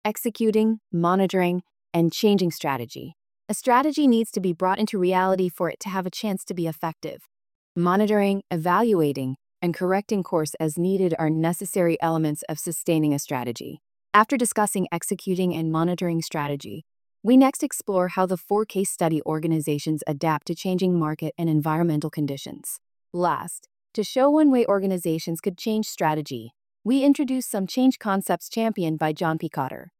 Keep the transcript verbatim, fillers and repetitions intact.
executing, monitoring, and changing strategy. A strategy needs to be brought into reality for it to have a chance to be effective. Monitoring, evaluating, and correcting course as needed are necessary elements of sustaining a strategy. After discussing executing and monitoring strategy, we next explore how the four case study organizations adapt to changing market and environmental conditions. Last, to show one way organizations could change strategy, we introduce some change concepts championed by John P. Cotter.